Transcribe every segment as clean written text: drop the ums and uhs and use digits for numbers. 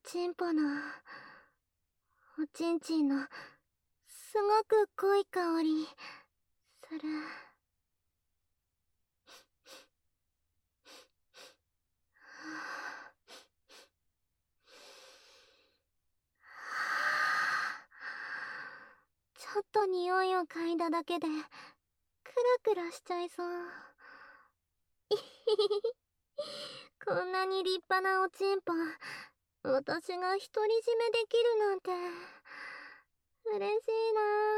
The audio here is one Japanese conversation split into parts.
チンポのおちんちんのすごく濃い香りする。ちょっと匂いを嗅いだだけでクラクラしちゃいそう。こんなに立派なおちんぽ、私が独り占めできるなんて嬉しい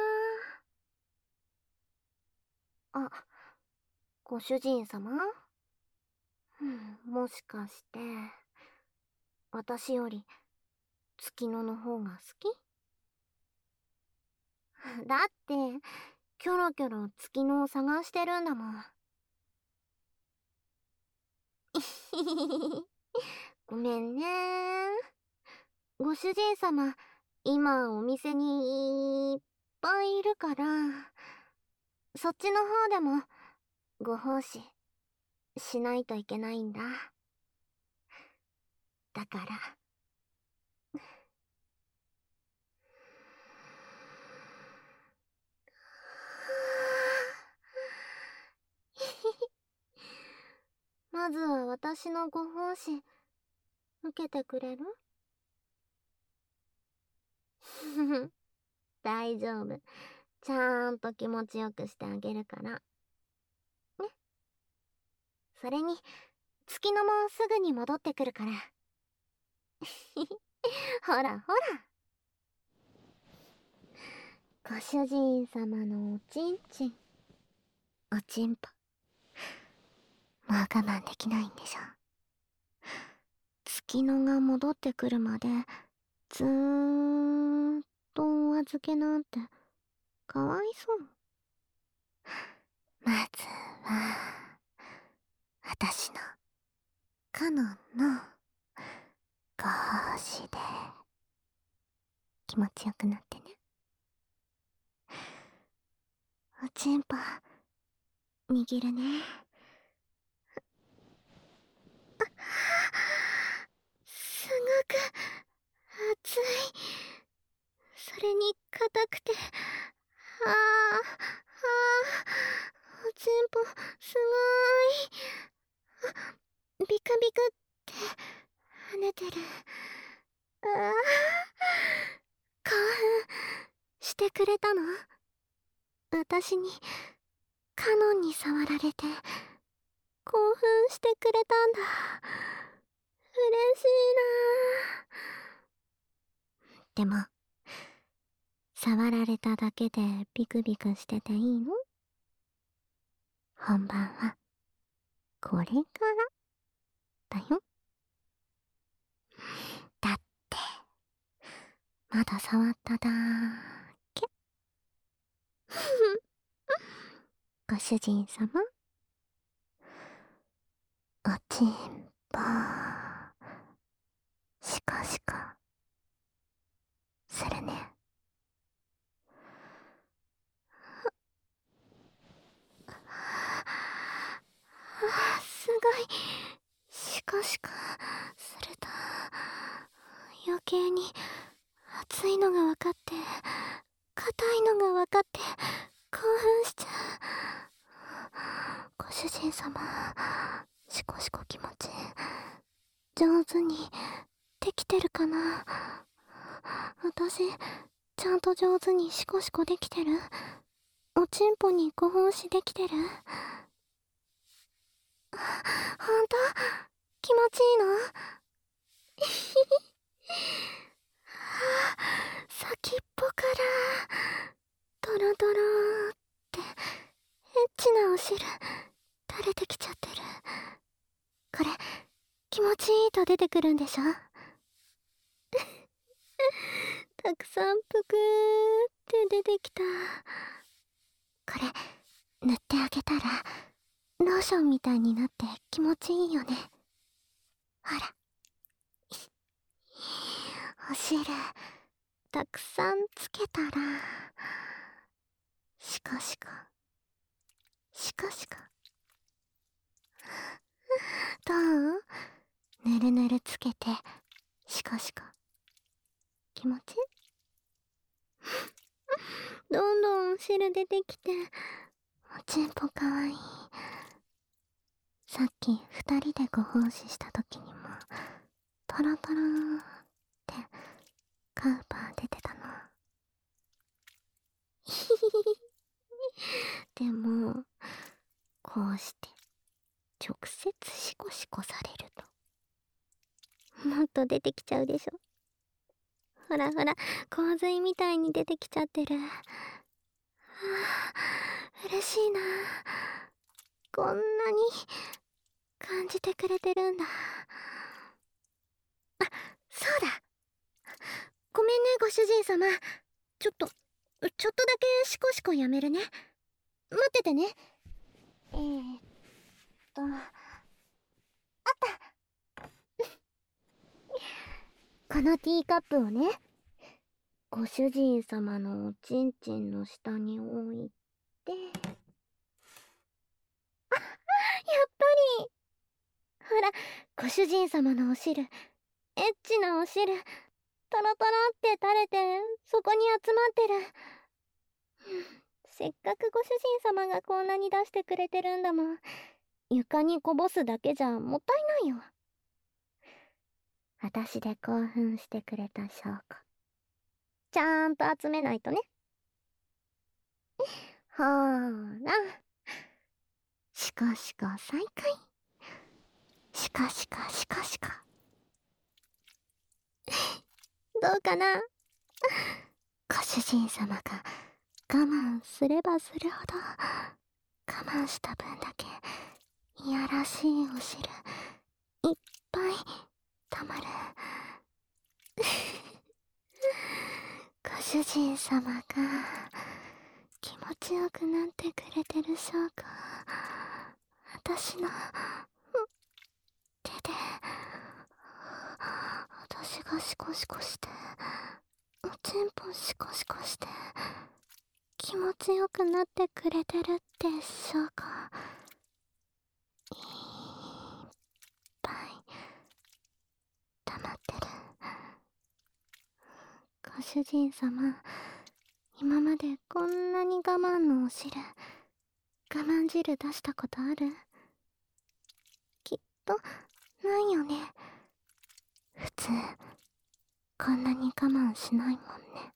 なあ。あ、ご主人様？もしかして私より月野の方が好き？だってキョロキョロ月野を探してるんだもん。ごめんね。ご主人様、今お店にいっぱいいるから、そっちの方でもご奉仕しないといけないんだ。だから。まずは私のご奉仕受けてくれる？大丈夫。ちゃんと気持ちよくしてあげるから。ね。それに、月野もすぐに戻ってくるから。ほらほら。ご主人様のおちんちん、おちんぽ。もう我慢できないんでしょ。月野が戻ってくるまで、ずーっとお預けなんて、かわいそう。まずは、私の、カノンの、ご奉仕で、気持ちよくなってね。おちんぽ、握るね。すごく、熱い。それに、硬くて、ああ、おちんぽ、すごーい。ビクビクって跳ねてる。ああ、興奮してくれたの？私に、カノンに触られて、興奮してくれたんだ。嬉しいな。でも、触られただけでビクビクしてていいの？本番は、これからだよ。だって、まだ触っただけ。ご主人様、おちんぽ、シコシコ、するね。すごい、シコシコすると、余計に熱いのが分かって、硬いのが分かって、興奮しちゃう。ご主人様、シコシコ気持ち、上手にできてるかな？私、ちゃんと上手にシコシコできてる？おちんぽにご奉仕できてる？ほんと？気持ちいいの？先っぽからドロドローってエッチなお汁垂れてきちゃってる。これ気持ちいいと出てくるんでしょ？たくさんぷくーって出てきた。これ塗ってあげたらローションみたいになって気持ちいいよね。ほら、お汁たくさんつけたら、シコシコシコシコ。どう？ぬるぬるつけてシコシコ気持ちどんどん汁出てきて、おちんぽかわいい。さっき二人でご奉仕した時にも、トロトローってカウパー出てたの。ヒヒヒヒ。でも、こうして直接シコシコされると、もっと出てきちゃうでしょ。ほらほら、洪水みたいに出てきちゃってる。はあ、嬉しいな。こんなに感じてくれてるんだ。あ、そうだ。ごめんね、ご主人様。ちょっとだけシコシコやめるね。待っててね。あった。このティーカップをね、ご主人様のおちんちんの下に置いて。あ、やっぱり。ほら、ご主人様のお汁、エッチなお汁、トロトロって垂れて、そこに集まってる。せっかくご主人様がこんなに出してくれてるんだもん。床にこぼすだけじゃもったいないよ。私で興奮してくれた証拠。ちゃんと集めないとね。ほーら。シコシコ再開。シコシコシコシコ。どうかな。ご主人様が我慢すればするほど、我慢した分だけいやらしいお汁いっぱいたまる。ご主人様が気持ちよくなってくれてる証拠。私の手で私がシコシコしておちんぽシコシコして気持ちよくなってくれてるって証拠。いっぱい溜まってる。ご主人様、今までこんなに我慢のお汁、我慢汁出したことある？きっとないよね。普通こんなに我慢しないもんね。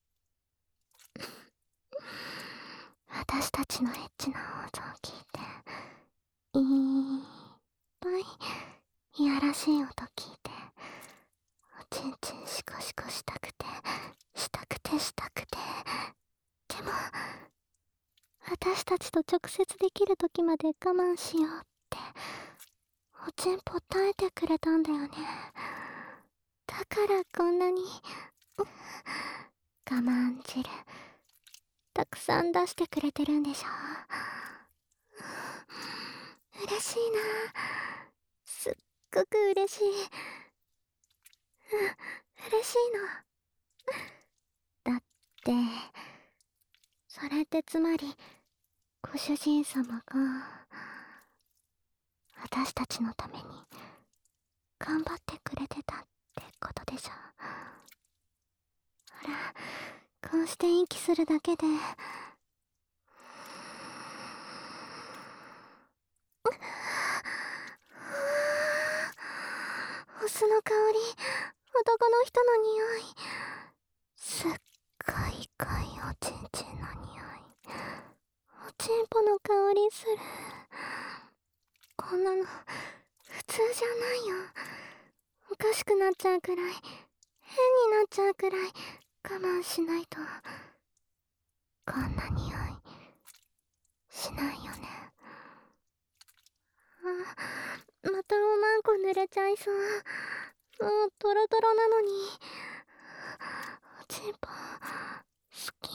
私たちのエッチな放送を聞いて、いっぱいいやらしい音聞いて、おちんちんシコシコしたくてしたくてしたくて、でも私たちと直接できる時まで我慢しようっておちんぽ耐えてくれたんだよね。だからこんなに我慢汁たくさん出してくれてるんでしょ。嬉しいな。すっごく嬉しい。嬉しいの。だってそれってつまりご主人様が私たちのために頑張ってくれてたってことでしょ。ほら、こうして息するだけでお酢の香り、男の人の匂い、すっごい濃いおちんちんの匂い、おちんぽの香りする。こんなの普通じゃないよ。おかしくなっちゃうくらい、変になっちゃうくらい我慢しないとこんな匂いしないよね。あ、またおまんこ濡れちゃいそう。もうトロトロなのに。おちんぽ好き。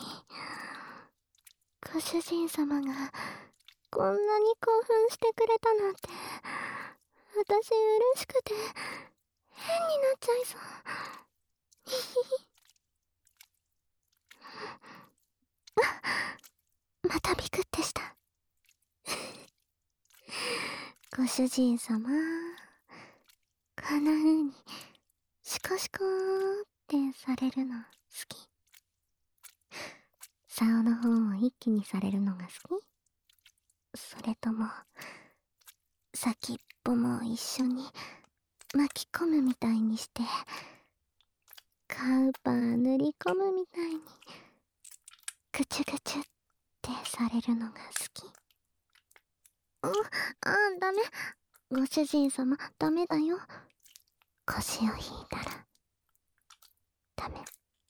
ご主人様がこんなに興奮してくれたなんて、私嬉しくて変になっちゃいそう。ヒヒヒ。またビクってした。ご主人様、こんな風にシコシコーっってされるの好き？竿の方を一気にされるのが好き？それとも先っぽも一緒に巻き込むみたいにしてカウパー塗り込むみたいにぐちゅぐちゅってされるのが好き？ダメ。ご主人様、ダメだよ。腰を引いたらダメ。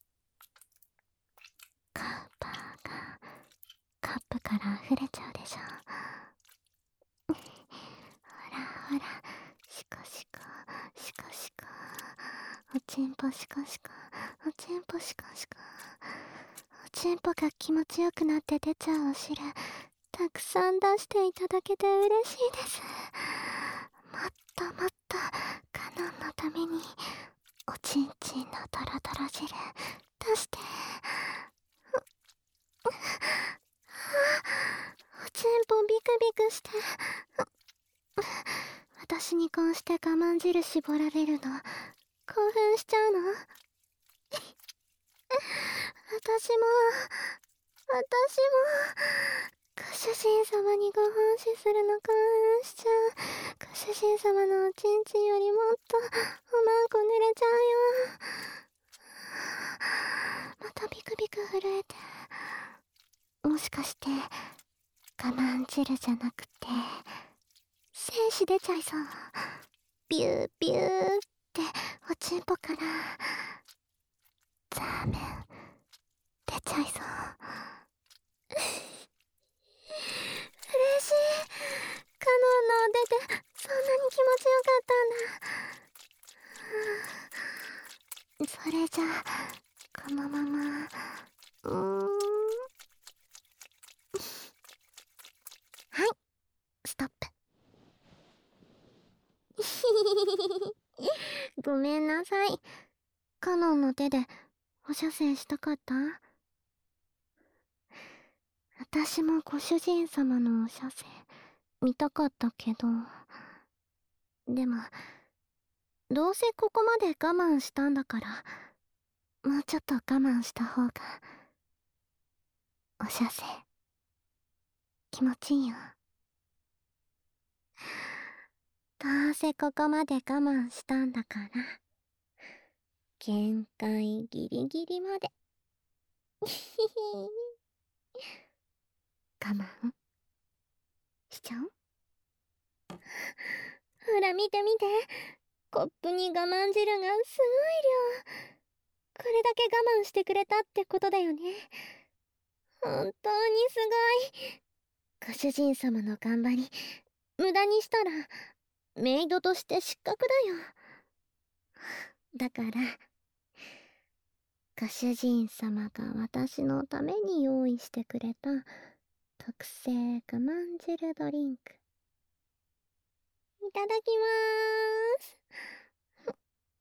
カウパーがカップから溢れちゃうでしょ。ほらほら、シコシコシコシコ、おちんぽシコシコ、おちんぽシコシコ、おちんぽが気持ちよくなって出ちゃうお汁たくさん出していただけて嬉しいです。もっともっとカノンのためにおちんちんのドロドロ汁出して。おちんぽビクビクして。私にこうして我慢汁絞られるの興奮しちゃうの？私もご主人様にご奉仕するの興奮しちゃう。ご主人様のおちんちんよりもっとおまんこ濡れちゃうよ。またビクビク震えて。もしかして我慢汁じゃなくて精子出ちゃいそう。ビュービューっておちんぽからザーメン出ちゃいそう。嬉しい。カノンのお手でそんなに気持ちよかったんだ。それじゃあこのままはい、ストップ。ごめんなさい。カノンの手でお射精したかった？私もご主人様のお射精見たかったけど、でもどうせここまで我慢したんだからもうちょっと我慢した方がお射精気持ちいいよ。どうせここまで我慢したんだから限界ギリギリまで我慢しちゃう？ほら見て見て、コップに我慢汁がすごい量。これだけ我慢してくれたってことだよね。本当にすごい。ご主人様の頑張り無駄にしたらメイドとして失格だよ。だからご主人様が私のために用意してくれた特製我慢汁ドリンクいただきま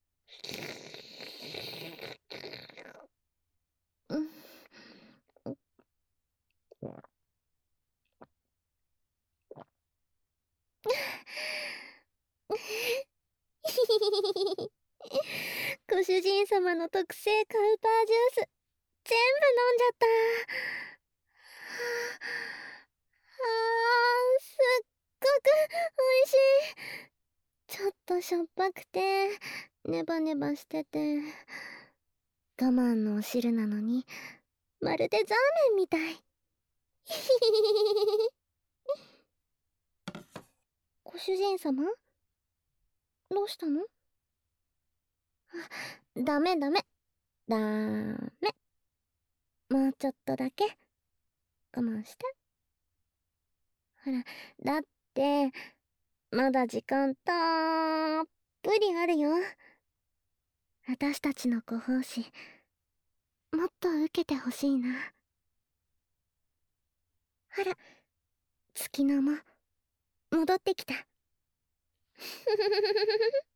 ーす。ご主人様の特製カウパージュース全部飲んじゃった。すっごく美味しい。ちょっとしょっぱくてネバネバしてて我慢のお汁なのにまるでザーメンみたい。ご主人様どうしたの？ダメダメダメ。もうちょっとだけ我慢して。ほら、だってまだ時間たっぷりあるよ。私たちのご奉仕もっと受けてほしいな。ほら、月のも戻ってきた。